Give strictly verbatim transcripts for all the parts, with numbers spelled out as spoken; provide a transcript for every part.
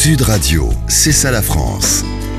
Sud Radio, c'est ça la France.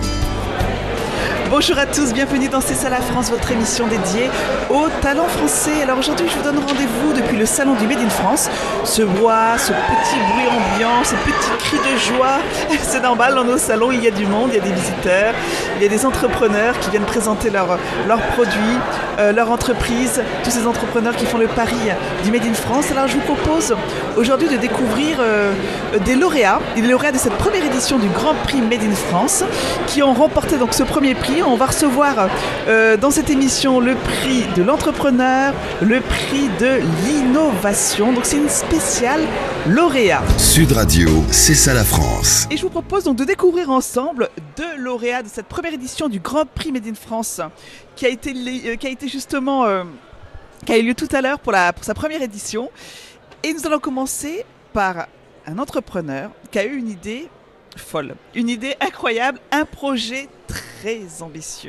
Bonjour à tous, bienvenue dans C'est ça la France, votre émission dédiée aux talents français. Alors aujourd'hui, je vous donne rendez-vous depuis le salon du Made in France. Ce bois, ce petit bruit ambiant, ce petit cri de joie, c'est normal, dans nos salons, il y a du monde, il y a des visiteurs, il y a des entrepreneurs qui viennent présenter leurs leurs produits, euh, leur entreprise, tous ces entrepreneurs qui font le pari du Made in France. Alors je vous propose aujourd'hui de découvrir euh, des lauréats, des lauréats de cette première édition du Grand Prix Made in France, qui ont remporté donc ce premier prix. On va recevoir euh, dans cette émission le prix de l'entrepreneur, le prix de l'innovation. Donc c'est une spéciale lauréat. Sud Radio, c'est ça la France. Et je vous propose donc de découvrir ensemble deux lauréats de cette première édition du Grand Prix Made in France, qui a été, euh, qui a été justement, euh, qui a eu lieu tout à l'heure pour, la, pour sa première édition. Et nous allons commencer par un entrepreneur qui a eu une idée folle, une idée incroyable, un projet très ambitieux.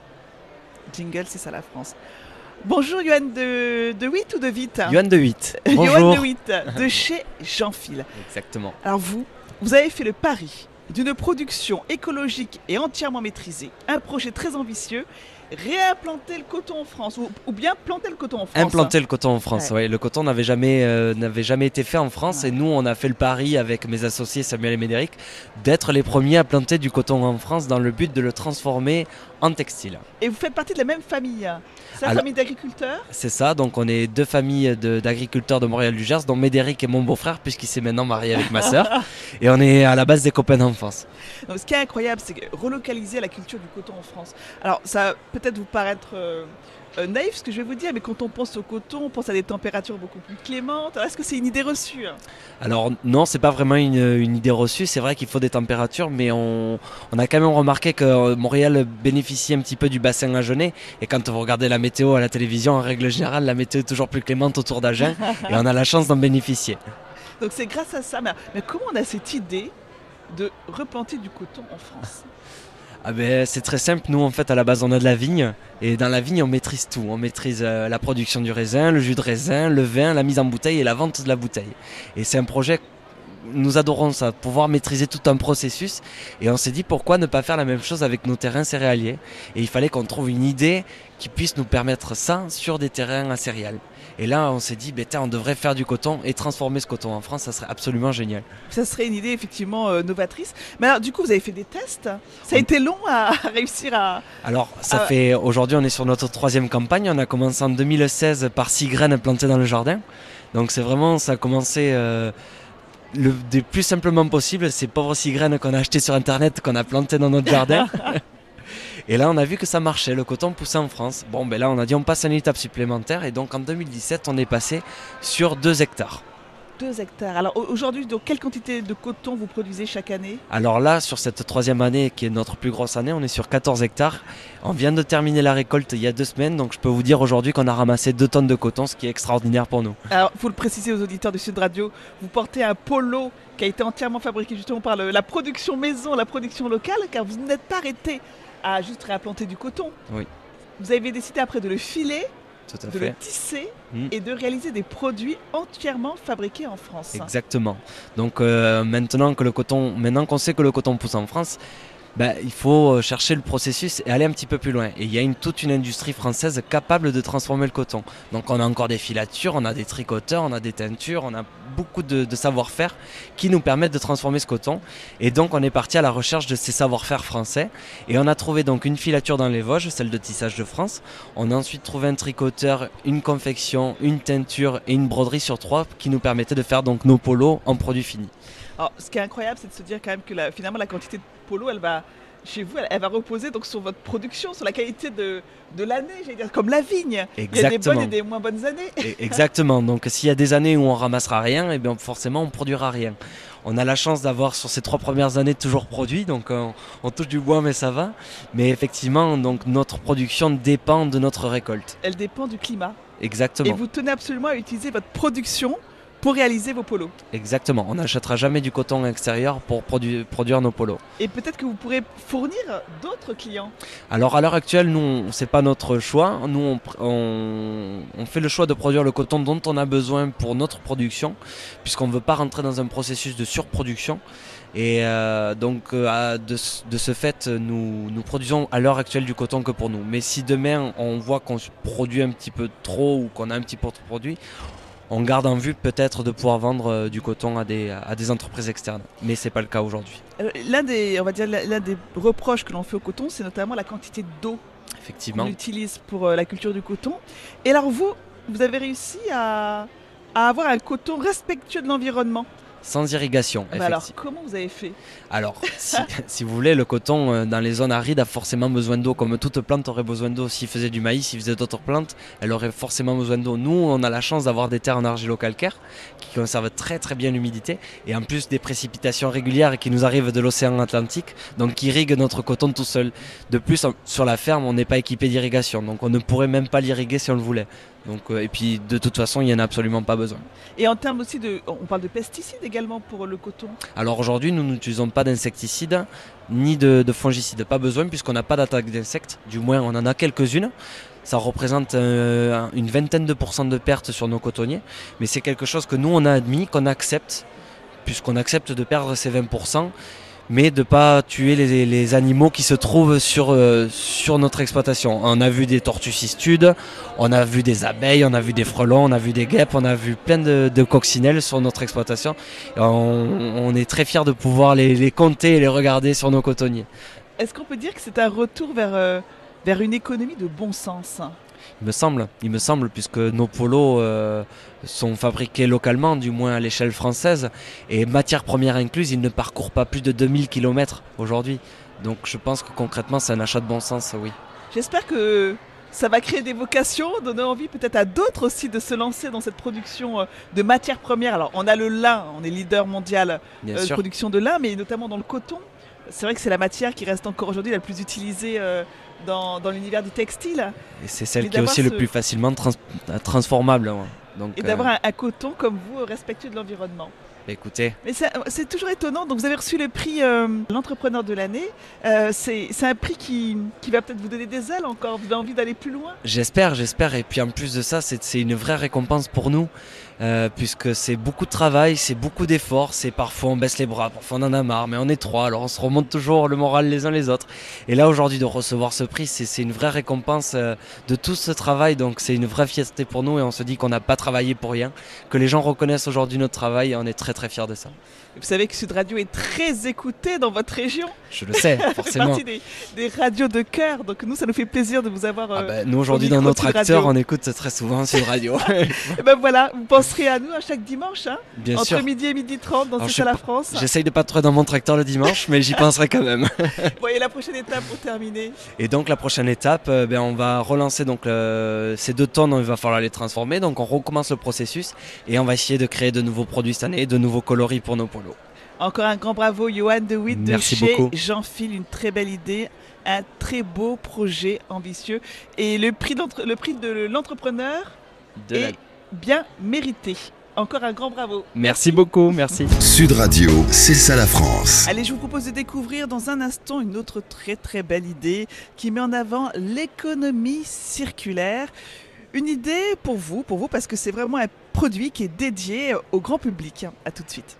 Jingle, c'est ça la France. Bonjour Johan de, de huit ou de Vite Johan de huit. Bonjour. Johan de huit, de chez Jeanfil. Exactement. Alors vous, vous avez fait le pari d'une production écologique et entièrement maîtrisée, un projet très ambitieux, réimplanter le coton en France, ou, ou bien planter le coton en France. Implanter le coton en France, oui. Ouais. Le coton n'avait jamais, euh, n'avait jamais été fait en France, ouais. Et nous, on a fait le pari avec mes associés Samuel et Médéric d'être les premiers à planter du coton en France dans le but de le transformer en textile. Et vous faites partie de la même famille, c'est la Alors, famille d'agriculteurs? C'est ça, donc on est deux familles de, d'agriculteurs de Montréal-du-Gers, dont Médéric est mon beau-frère, puisqu'il s'est maintenant marié avec ma sœur, et on est à la base des copains d'enfance. Donc, ce qui est incroyable, c'est que relocaliser la culture du coton en France. Alors ça va peut-être vous paraître euh, euh, naïf ce que je vais vous dire, mais quand on pense au coton, on pense à des températures beaucoup plus clémentes. Alors, est-ce que c'est une idée reçue? Alors non, c'est pas vraiment une, une idée reçue, c'est vrai qu'il faut des températures, mais on, on a quand même remarqué que Montréal bénéficie un petit peu du bassin agenais, et quand vous regardez la météo à la télévision, en règle générale, la météo est toujours plus clémente autour d'Agen, et on a la chance d'en bénéficier. Donc c'est grâce à ça, mais, mais comment on a cette idée de replanter du coton en France? Ah ben, c'est très simple, nous en fait à la base on a de la vigne, et dans la vigne on maîtrise tout, on maîtrise euh, la production du raisin, le jus de raisin, le vin, la mise en bouteille et la vente de la bouteille. Et c'est un projet, nous adorons ça, pouvoir maîtriser tout un processus, et on s'est dit pourquoi ne pas faire la même chose avec nos terrains céréaliers, et il fallait qu'on trouve une idée qui puisse nous permettre ça sur des terrains à céréales. Et là, on s'est dit, bah, on devrait faire du coton et transformer ce coton en France, ça serait absolument génial. Ça serait une idée effectivement euh, novatrice. Mais alors, du coup, vous avez fait des tests. Ça a été long à, à réussir à... Alors, ça à... fait... Aujourd'hui, on est sur notre troisième campagne. On a commencé en deux mille seize par six graines plantées dans le jardin. Donc, c'est vraiment... Ça a commencé... Euh, le des plus simplement possible, ces pauvres six graines qu'on a achetées sur Internet, qu'on a plantées dans notre jardin. Et là, on a vu que ça marchait, le coton poussait en France. Bon, ben là, on a dit on passe à une étape supplémentaire. Et donc, en deux mille dix-sept, on est passé sur deux hectares. deux hectares. Alors, aujourd'hui, donc, quelle quantité de coton vous produisez chaque année? Alors là, sur cette troisième année, qui est notre plus grosse année, on est sur quatorze hectares. On vient de terminer la récolte il y a deux semaines. Donc, je peux vous dire aujourd'hui qu'on a ramassé deux tonnes de coton, ce qui est extraordinaire pour nous. Alors, il faut le préciser aux auditeurs de Sud Radio, vous portez un polo qui a été entièrement fabriqué justement par le, la production maison, la production locale, car vous n'êtes pas arrêté à juste réimplanter du coton. Oui. Vous avez décidé après de le filer, tout à de fait. le tisser mmh. et de réaliser des produits entièrement fabriqués en France. Exactement. Donc euh, maintenant que le coton, maintenant qu'on sait que le coton pousse en France, bah, il faut chercher le processus et aller un petit peu plus loin. Et il y a une, toute une industrie française capable de transformer le coton. Donc on a encore des filatures, on a des tricoteurs, on a des teintures, on a beaucoup de, de savoir-faire qui nous permettent de transformer ce coton. Et donc on est parti à la recherche de ces savoir-faire français. Et on a trouvé donc une filature dans les Vosges, celle de Tissage de France. On a ensuite trouvé un tricoteur, une confection, une teinture et une broderie sur trois qui nous permettaient de faire donc nos polos en produits finis. Alors, ce qui est incroyable, c'est de se dire quand même que la, finalement la quantité de polo, elle va, chez vous, elle, elle va reposer donc sur votre production, sur la qualité de, de l'année, j'allais dire, comme la vigne. Exactement. Il y a des bonnes et des moins bonnes années. Et exactement. Donc, s'il y a des années où on ramassera rien, et bien forcément, on produira rien. On a la chance d'avoir sur ces trois premières années toujours produit, donc on, on touche du bois, mais ça va. Mais effectivement, donc notre production dépend de notre récolte. Elle dépend du climat. Exactement. Et vous tenez absolument à utiliser votre production pour réaliser vos polos. Exactement, on n'achètera jamais du coton extérieur pour produ- produire nos polos. Et peut-être que vous pourrez fournir d'autres clients. Alors à l'heure actuelle, nous, c'est pas notre choix. Nous, on, on, on fait le choix de produire le coton dont on a besoin pour notre production, puisqu'on ne veut pas rentrer dans un processus de surproduction. Et euh, donc euh, de, de ce fait, nous, nous produisons à l'heure actuelle du coton que pour nous. Mais si demain on voit qu'on produit un petit peu trop ou qu'on a un petit peu trop produit, on garde en vue peut-être de pouvoir vendre euh, du coton à des, à des entreprises externes. Mais ce n'est pas le cas aujourd'hui. Euh, l'un des, on va dire, l'un des reproches que l'on fait au coton, c'est notamment la quantité d'eau Effectivement. qu'on utilise pour euh, la culture du coton. Et alors vous, vous avez réussi à, à avoir un coton respectueux de l'environnement. Sans irrigation, Bah alors, comment vous avez fait? Alors, si, si vous voulez, le coton euh, dans les zones arides a forcément besoin d'eau, comme toute plante aurait besoin d'eau. S'il faisait du maïs, s'il faisait d'autres plantes, elle aurait forcément besoin d'eau. Nous, on a la chance d'avoir des terres en argilo-calcaire qui conservent très très bien l'humidité et en plus des précipitations régulières qui nous arrivent de l'océan Atlantique, donc qui irriguent notre coton tout seul. De plus, en, sur la ferme, on n'est pas équipé d'irrigation, donc on ne pourrait même pas l'irriguer si on le voulait. Donc, euh, et puis de toute façon, il n'y en a absolument pas besoin. Et en termes aussi de... On parle de pesticides également pour le coton. Alors aujourd'hui, nous n'utilisons pas d'insecticides ni de, de fongicides. Pas besoin puisqu'on n'a pas d'attaque d'insectes. Du moins, on en a quelques-unes. Ça représente euh, une vingtaine de pourcents de pertes sur nos cotonniers. Mais c'est quelque chose que nous, on a admis, qu'on accepte, puisqu'on accepte de perdre ces vingt pour cent. Mais de ne pas tuer les, les animaux qui se trouvent sur, euh, sur notre exploitation. On a vu des tortues cistudes, on a vu des abeilles, on a vu des frelons, on a vu des guêpes, on a vu plein de, de coccinelles sur notre exploitation. Et on, on est très fiers de pouvoir les, les compter et les regarder sur nos cotonniers. Est-ce qu'on peut dire que c'est un retour vers, euh, vers une économie de bon sens ? Il me semble, il me semble, puisque nos polos euh, sont fabriqués localement, du moins à l'échelle française, et matières premières incluses, ils ne parcourent pas plus de deux mille kilomètres aujourd'hui. Donc je pense que concrètement, c'est un achat de bon sens, oui. J'espère que ça va créer des vocations, donner envie peut-être à d'autres aussi de se lancer dans cette production de matières premières. Alors on a le lin, on est leader mondial euh, de production de lin, mais notamment dans le coton. C'est vrai que c'est la matière qui reste encore aujourd'hui la plus utilisée euh, dans, dans l'univers du textile. Et c'est celle et qui est aussi ce... le plus facilement trans- transformable. Ouais. Donc, et d'avoir euh... un, un coton comme vous, respectueux de l'environnement. Écoutez. Mais c'est, c'est toujours étonnant. Donc vous avez reçu le prix euh, l'entrepreneur de l'année. Euh, c'est, c'est un prix qui, qui va peut-être vous donner des ailes encore. Vous avez envie d'aller plus loin. J'espère, j'espère. Et puis en plus de ça, c'est, c'est une vraie récompense pour nous. Euh, puisque c'est beaucoup de travail, c'est beaucoup d'efforts, c'est parfois on baisse les bras, parfois on en a marre, mais on est trois, alors on se remonte toujours le moral les uns les autres. Et là aujourd'hui de recevoir ce prix, c'est, c'est une vraie récompense euh, de tout ce travail, donc c'est une vraie fierté pour nous et on se dit qu'on n'a pas travaillé pour rien, que les gens reconnaissent aujourd'hui notre travail et on est très très fiers de ça. Vous savez que Sud Radio est très écouté dans votre région. Je le sais, forcément. C'est partie des, des radios de cœur, donc nous ça nous fait plaisir de vous avoir. Euh, ah ben, nous aujourd'hui dans notre acteur, on écoute très souvent Sud Radio. Et ben voilà, vous penserez à nous à chaque dimanche, hein, Bien entre sûr. midi et midi trente dans C'est ça la France. J'essaye de pas trop dans mon tracteur le dimanche, mais j'y penserai quand même. Voyez la prochaine étape pour terminer. Et donc la prochaine étape, euh, ben, on va relancer donc euh, ces deux tonnes, il va falloir les transformer, donc on recommence le processus et on va essayer de créer de nouveaux produits cette année, de nouveaux coloris pour nos polos. Encore un grand bravo, Johan de Witt de Merci chez beaucoup. Jean-Phil, une très belle idée, un très beau projet ambitieux. Et le prix, le prix de l'entrepreneur de est la... bien mérité. Encore un grand bravo. Merci, merci beaucoup, merci. Sud Radio, c'est ça la France. Allez, je vous propose de découvrir dans un instant une autre très très belle idée qui met en avant l'économie circulaire. Une idée pour vous, pour vous parce que c'est vraiment un produit qui est dédié au grand public. À tout de suite.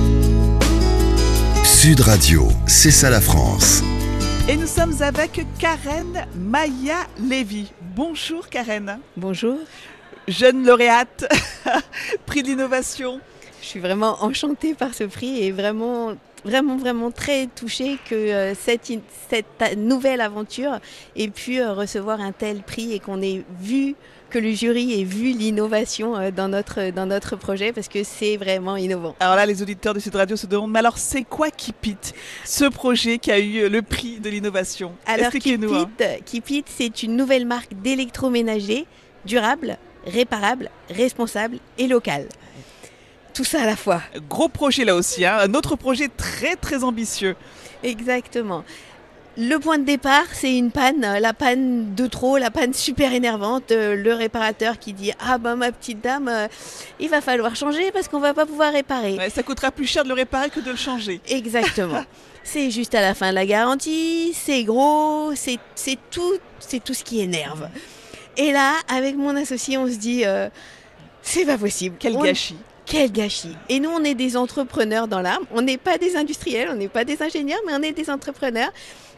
Sud Radio, c'est ça la France. Et nous sommes avec Karen Maya-Lévy. Bonjour Karen. Bonjour. Jeune lauréate, prix de l'innovation. Je suis vraiment enchantée par ce prix et vraiment, vraiment, vraiment très touchée que euh, cette, cette nouvelle aventure ait pu euh, recevoir un tel prix et qu'on ait vu, que le jury ait vu l'innovation euh, dans, notre, dans notre projet parce que c'est vraiment innovant. Alors là, les auditeurs de Sud Radio se demandent, mais alors c'est quoi Keep It, ce projet qui a eu le prix de l'innovation? Alors Keep It, hein. Keep It, c'est une nouvelle marque d'électroménager durable, réparable, responsable et local. Tout ça à la fois. Gros projet là aussi, hein. Un autre projet très très ambitieux. Exactement. Le point de départ, c'est une panne, la panne de trop, la panne super énervante. Euh, le réparateur qui dit « Ah ben ma petite dame, euh, il va falloir changer parce qu'on va pas pouvoir réparer. Ouais, ça coûtera plus cher de le réparer que de le changer. » Exactement. C'est juste à la fin de la garantie, c'est gros, c'est, c'est, tout, c'est tout ce qui énerve. Et là, avec mon associé, on se dit euh, « C'est pas possible. » Quel on... gâchis. Quel gâchis. Et nous, on est des entrepreneurs dans l'âme. On n'est pas des industriels, on n'est pas des ingénieurs, mais on est des entrepreneurs.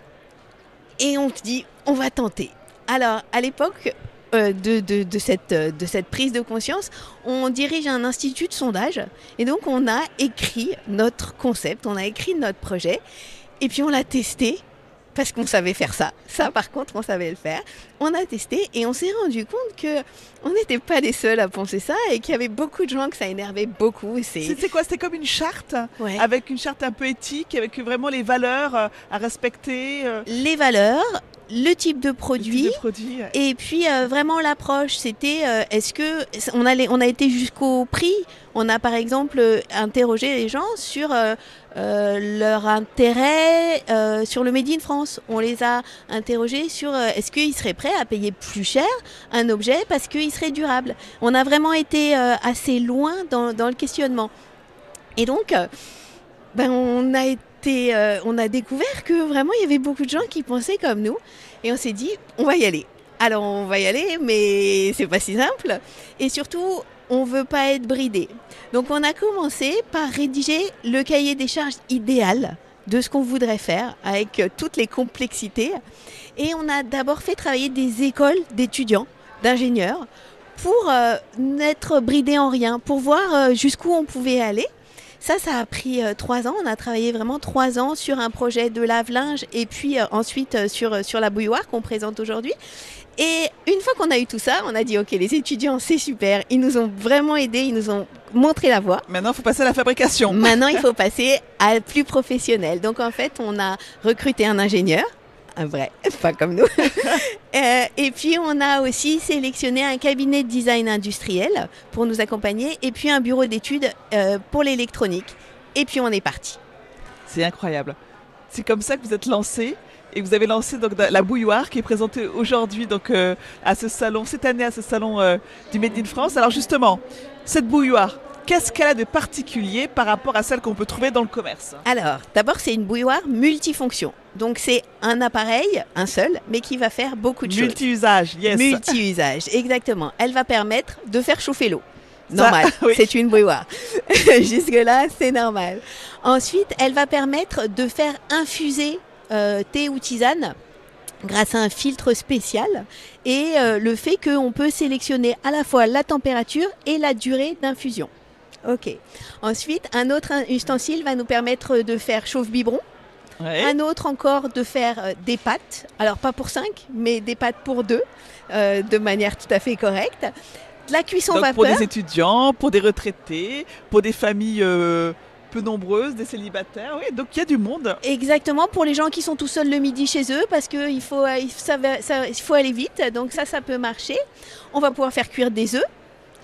Et on se dit, on va tenter. Alors, à l'époque euh, de, de, de, cette, de cette prise de conscience, on dirige un institut de sondage. Et donc, on a écrit notre concept, on a écrit notre projet. Et puis, on l'a testé. Parce qu'on savait faire ça. Ça, par contre, on savait le faire. On a testé et on s'est rendu compte qu'on n'était pas les seuls à penser ça et qu'il y avait beaucoup de gens que ça énervait beaucoup. C'est, c'est quoi? C'était comme une charte, ouais. Avec une charte un peu éthique, avec vraiment les valeurs à respecter. Les valeurs, le type de produit, type de produit ouais. Et puis euh, vraiment l'approche, c'était euh, est-ce que on a, les, on a été jusqu'au prix. On a par exemple euh, interrogé les gens sur euh, euh, leur intérêt euh, sur le Made in France. On les a interrogés sur euh, est-ce qu'ils seraient prêts à payer plus cher un objet parce qu'il serait durable. On a vraiment été euh, assez loin dans, dans le questionnement. Et donc, euh, ben, on a été, euh, on a découvert que vraiment il y avait beaucoup de gens qui pensaient comme nous. Et on s'est dit, on va y aller. Alors on va y aller, mais c'est pas si simple. Et surtout, on veut pas être bridé. Donc on a commencé par rédiger le cahier des charges idéal de ce qu'on voudrait faire avec toutes les complexités. Et on a d'abord fait travailler des écoles d'étudiants, d'ingénieurs, pour euh, n'être bridés en rien, pour voir euh, jusqu'où on pouvait aller. Ça, ça a pris euh, trois ans. On a travaillé vraiment trois ans sur un projet de lave-linge et puis euh, ensuite euh, sur, sur la bouilloire qu'on présente aujourd'hui. Et une fois qu'on a eu tout ça, on a dit ok, les étudiants, c'est super. Ils nous ont vraiment aidés, ils nous ont montré la voie. Maintenant, il faut passer à la fabrication. Maintenant, il faut passer à plus professionnel. Donc en fait, on a recruté un ingénieur. Un vrai, pas comme nous. euh, et puis, on a aussi sélectionné un cabinet de design industriel pour nous accompagner et puis un bureau d'études euh, pour l'électronique. Et puis, on est parti. C'est incroyable. C'est comme ça que vous êtes lancé et vous avez lancé donc, la bouilloire qui est présentée aujourd'hui donc, euh, à ce salon, cette année à ce salon euh, du Made in France. Alors justement, cette bouilloire, qu'est-ce qu'elle a de particulier par rapport à celle qu'on peut trouver dans le commerce? Alors, d'abord, c'est une bouilloire multifonction. Donc, c'est un appareil, un seul, mais qui va faire beaucoup de Multi-usage, choses. yes. Multi-usage, exactement. Elle va permettre de faire chauffer l'eau. Normal, Ça, oui. C'est une bouilloire. Jusque-là, c'est normal. Ensuite, elle va permettre de faire infuser euh, thé ou tisane grâce à un filtre spécial et euh, le fait qu'on peut sélectionner à la fois la température et la durée d'infusion. Ok. Ensuite, un autre ustensile va nous permettre de faire chauffe-biberon. Ouais. Un autre encore de faire euh, des pâtes. Alors pas pour cinq, mais des pâtes pour deux, euh, de manière tout à fait correcte. De la cuisson donc, vapeur. pour des étudiants, pour des retraités, pour des familles euh, peu nombreuses, des célibataires. Oui, donc il y a du monde. Exactement, pour les gens qui sont tout seuls le midi chez eux, parce qu'il faut, il faut, ça va, ça, il faut aller vite. Donc ça, ça peut marcher. On va pouvoir faire cuire des œufs.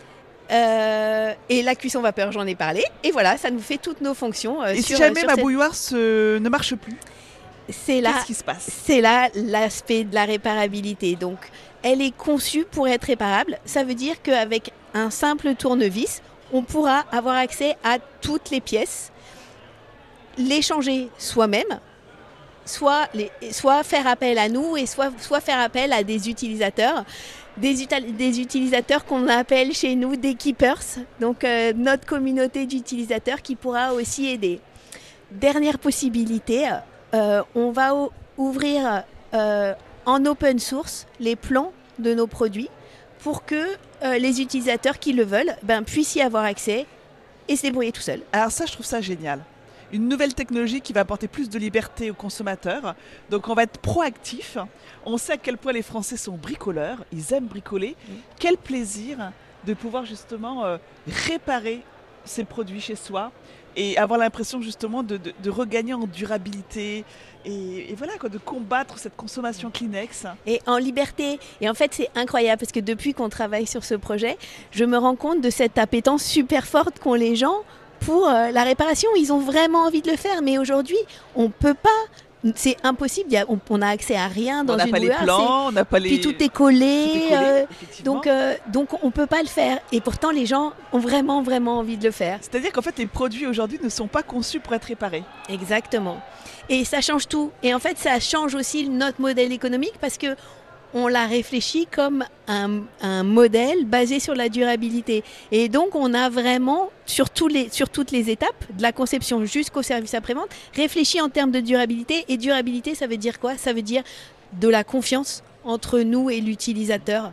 Euh, et la cuisson vapeur, j'en ai parlé. Et voilà, ça nous fait toutes nos fonctions. Euh, et sur, si jamais sur ma cette... bouilloire se... ne marche plus, c'est là, qu'est-ce qui se passe? C'est là l'aspect de la réparabilité. Donc, elle est conçue pour être réparable. Ça veut dire qu'avec un simple tournevis, on pourra avoir accès à toutes les pièces, les changer soi-même, soit, les, soit faire appel à nous et soit, soit faire appel à des utilisateurs. Des, util- des utilisateurs qu'on appelle chez nous des keepers, donc euh, notre communauté d'utilisateurs qui pourra aussi aider. Dernière possibilité, euh, on va o- ouvrir euh, en open source les plans de nos produits pour que euh, les utilisateurs qui le veulent ben, puissent y avoir accès et se débrouiller tout seuls. Alors ça, je trouve ça génial. Une nouvelle technologie qui va apporter plus de liberté aux consommateurs. Donc on va être proactif. On sait à quel point les Français sont bricoleurs. Ils aiment bricoler. Mmh. Quel plaisir de pouvoir justement euh, réparer ces produits chez soi et avoir l'impression justement de, de, de regagner en durabilité et, et voilà quoi, de combattre cette consommation Kleenex. Et en liberté. Et en fait, c'est incroyable parce que depuis qu'on travaille sur ce projet, je me rends compte de cette appétence super forte qu'ont les gens pour euh, la réparation. Ils ont vraiment envie de le faire, mais aujourd'hui, on ne peut pas c'est impossible. Il y a, on, on a accès à rien dans on n'a une pas bouilloire. les plans, on n'a pas les. Puis tout est collé. Tout est collé, euh, effectivement. donc, euh, donc on peut pas le faire. Et pourtant, les gens ont vraiment, vraiment envie de le faire. C'est-à-dire qu'en fait, les produits aujourd'hui ne sont pas conçus pour être réparés. Exactement. Et ça change tout. Et en fait, ça change aussi notre modèle économique parce que on l'a réfléchi comme un, un modèle basé sur la durabilité. Et donc, on a vraiment, sur, tous les, sur toutes les étapes, de la conception jusqu'au service après-vente, réfléchi en termes de durabilité. Et durabilité, ça veut dire quoi ? Ça veut dire de la confiance entre nous et l'utilisateur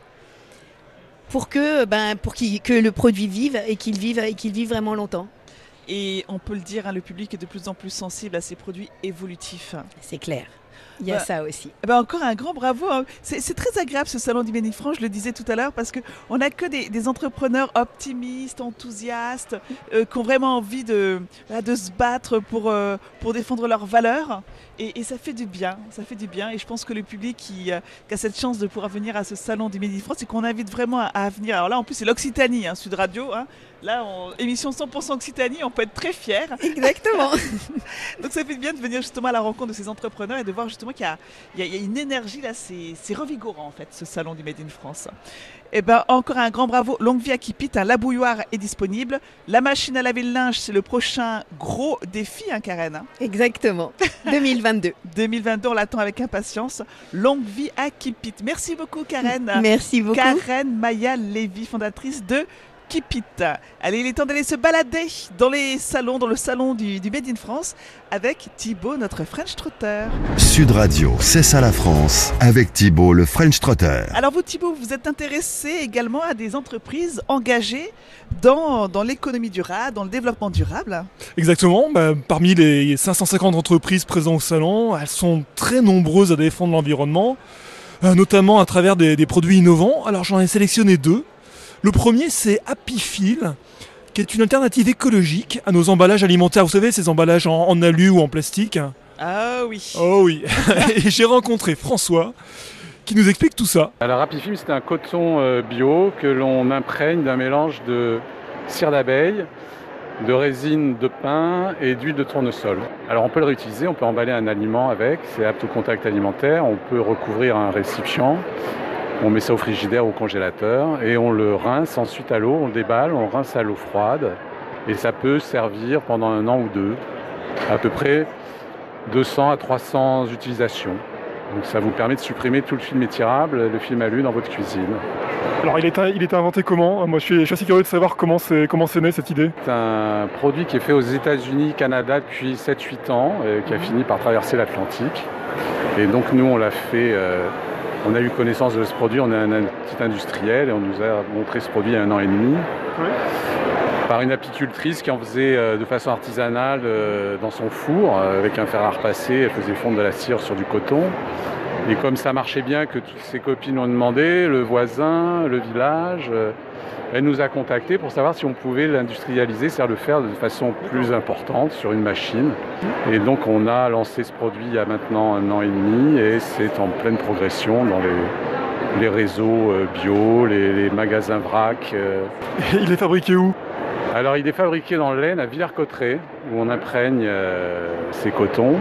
pour que, ben, pour qu'il, que le produit vive et qu'il vive, et qu'il vive vraiment longtemps. Et on peut le dire, hein, le public est de plus en plus sensible à ces produits évolutifs. C'est clair. Il y a bah, ça aussi. Eh ben encore un grand bravo. Hein. C'est, c'est très agréable ce salon du Made in France, je le disais tout à l'heure, parce qu'on n'a que des, des entrepreneurs optimistes, enthousiastes, euh, qui ont vraiment envie de, voilà, de se battre pour, euh, pour défendre leurs valeurs. Et, et ça fait du bien, ça fait du bien. Et je pense que le public qui, euh, qui a cette chance de pouvoir venir à ce salon du Made in France, c'est qu'on invite vraiment à, à venir. Alors là, en plus, c'est l'Occitanie, hein, Sud Radio. Hein. Là, on, émission cent pour cent Occitanie, on peut être très fiers. Exactement. Donc ça fait du bien de venir justement à la rencontre de ces entrepreneurs et de voir justement qu'il y a, il y a, il y a une énergie là, c'est, c'est revigorant en fait, ce salon du Made in France. Et ben encore un grand bravo, longue vie à Keep It, hein, la bouilloire est disponible. La machine à laver le linge, c'est le prochain gros défi, hein, Karen. Exactement. deux mille vingt-deux. deux mille vingt-deux, on l'attend avec impatience. Longue vie à Keep It. Merci beaucoup, Karen. Merci beaucoup. Karen Maya Lévy, fondatrice de Keep It. Allez, il est temps d'aller se balader dans les salons, dans le salon du, du Made in France avec Thibaut, notre French Trotter. Sud Radio, c'est ça la France, avec Thibaut, le French Trotter. Alors vous, Thibaut, vous êtes intéressé également à des entreprises engagées dans, dans l'économie durable, dans le développement durable. Exactement. Bah, parmi les cinq cent cinquante entreprises présentes au salon, elles sont très nombreuses à défendre l'environnement, euh, notamment à travers des, des produits innovants. Alors j'en ai sélectionné deux. Le premier, c'est Happy Fill, qui est une alternative écologique à nos emballages alimentaires. Vous savez, ces emballages en, en alu ou en plastique. Ah oui. Oh oui. Et j'ai rencontré François, qui nous explique tout ça. Alors Happy Fill, c'est un coton euh, bio que l'on imprègne d'un mélange de cire d'abeille, de résine de pin et d'huile de tournesol. Alors on peut le réutiliser, on peut emballer un aliment avec, c'est apte au contact alimentaire, on peut recouvrir un récipient. On met ça au frigidaire ou au congélateur et on le rince ensuite à l'eau, on le déballe, on rince à l'eau froide et ça peut servir pendant un an ou deux, à peu près deux cents à trois cents utilisations. Donc ça vous permet de supprimer tout le film étirable, le film alu dans votre cuisine. Alors il est, il est inventé comment ? Moi je suis, je suis assez curieux de savoir comment c'est, comment c'est né cette idée. C'est un produit qui est fait aux États-Unis, Canada depuis sept huit ans, et qui a fini par traverser l'Atlantique. Et donc nous on l'a fait... Euh, On a eu connaissance de ce produit, on est un, un petit industriel et on nous a montré ce produit il y a un an et demi oui. par une apicultrice qui en faisait euh, de façon artisanale euh, dans son four euh, avec un fer à repasser, elle faisait fondre de la cire sur du coton. Et comme ça marchait bien, que toutes ses copines ont demandé, le voisin, le village, euh, elle nous a contactés pour savoir si on pouvait l'industrialiser, c'est-à-dire le faire de façon plus importante sur une machine. Et donc on a lancé ce produit il y a maintenant un an et demi et c'est en pleine progression dans les, les réseaux bio, les, les magasins vrac. Il est fabriqué où ? Alors il est fabriqué dans l'Aisne à Villers-Cotterêts où on imprègne euh, ces cotons.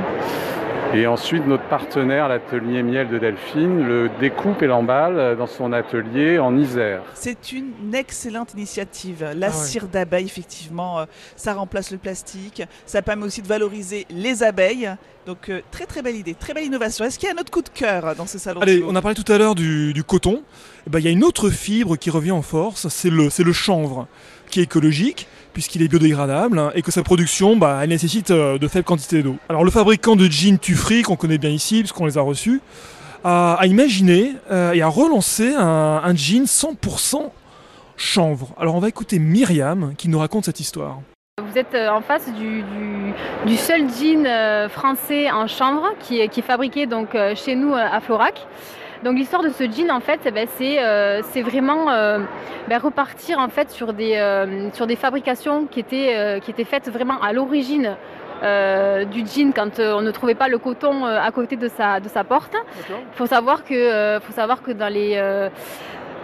Et ensuite, notre partenaire, l'atelier Miel de Delphine, le découpe et l'emballe dans son atelier en Isère. C'est une excellente initiative. La ah ouais. cire d'abeille, effectivement, euh, ça remplace le plastique. Ça permet aussi de valoriser les abeilles. Donc, euh, très très belle idée, très belle innovation. Est-ce qu'il y a un autre coup de cœur dans ce salon ? Allez, on a parlé tout à l'heure du, du coton. Eh ben, il y a une autre fibre qui revient en force, c'est le, c'est le chanvre, qui est écologique, puisqu'il est biodégradable hein, et que sa production, bah, elle nécessite euh, de faibles quantités d'eau. Alors le fabricant de jeans Tufri, qu'on connaît bien ici, puisqu'on les a reçus, a, a imaginé euh, et a relancé un, un jean cent pour cent chanvre. Alors on va écouter Myriam qui nous raconte cette histoire. Vous êtes en face du, du, du seul jean français en chanvre qui est, qui est fabriqué donc, chez nous à Florac. Donc l'histoire de ce jean en fait, eh ben, c'est, euh, c'est vraiment euh, ben, repartir en fait sur des, euh, sur des fabrications qui étaient, euh, qui étaient faites vraiment à l'origine euh, du jean quand euh, on ne trouvait pas le coton euh, à côté de sa, de sa porte. Il faut savoir que, euh, faut savoir que dans les... Euh,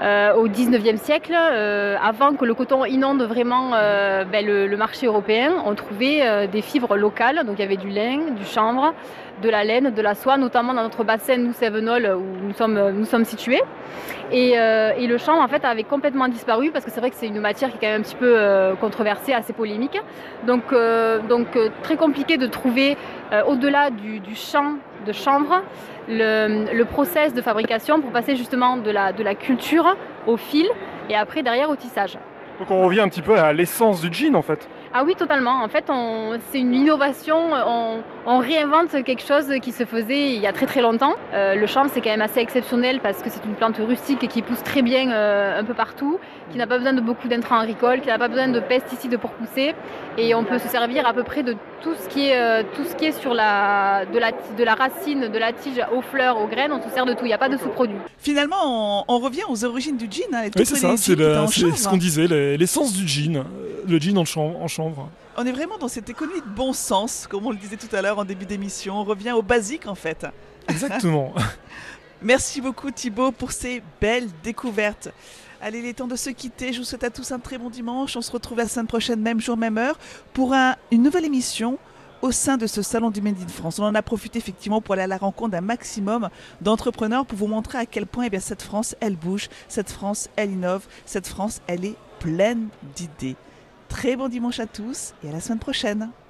euh, au dix-neuvième siècle, euh, avant que le coton inonde vraiment euh, ben, le, le marché européen, on trouvait euh, des fibres locales. Donc il y avait du lin, du chanvre, de la laine, de la soie, notamment dans notre bassin, nous, Cévenol, où nous sommes, nous sommes situés. Et, euh, et le chanvre, en fait, avait complètement disparu parce que c'est vrai que c'est une matière qui est quand même un petit peu euh, controversée, assez polémique. Donc, euh, donc euh, très compliqué de trouver, euh, au-delà du, du champ de chanvre, le, le process de fabrication pour passer justement de la, de la culture au fil et après derrière au tissage. Donc on revient un petit peu à l'essence du jean en fait. Ah oui, totalement. En fait, on, c'est une innovation. On, on réinvente quelque chose qui se faisait il y a très très longtemps. Euh, le chanvre, c'est quand même assez exceptionnel parce que c'est une plante rustique qui pousse très bien euh, un peu partout, qui n'a pas besoin de beaucoup d'intrants agricoles, qui n'a pas besoin de pesticides pour pousser. Et on peut se servir à peu près de tout ce qui est, euh, tout ce qui est sur la de, la, de la racine, de la tige aux fleurs, aux graines. On se sert de tout. Il n'y a pas de sous-produit. Finalement, on, on revient aux origines du jean. Hein, oui, c'est ça. C'est, le, c'est ce qu'on disait, l'essence du jean. Le jean en chanvre. En chanvre. On est vraiment dans cette économie de bon sens, comme on le disait tout à l'heure en début d'émission. On revient au basique en fait. Exactement. Merci beaucoup Thibaut pour ces belles découvertes. Allez, il est temps de se quitter. Je vous souhaite à tous un très bon dimanche. On se retrouve la semaine prochaine, même jour, même heure, pour un, une nouvelle émission au sein de ce salon du Made in France. On en a profité effectivement pour aller à la rencontre d'un maximum d'entrepreneurs pour vous montrer à quel point eh bien, cette France, elle bouge, cette France, elle innove, cette France, elle est pleine d'idées. Très bon dimanche à tous et à la semaine prochaine.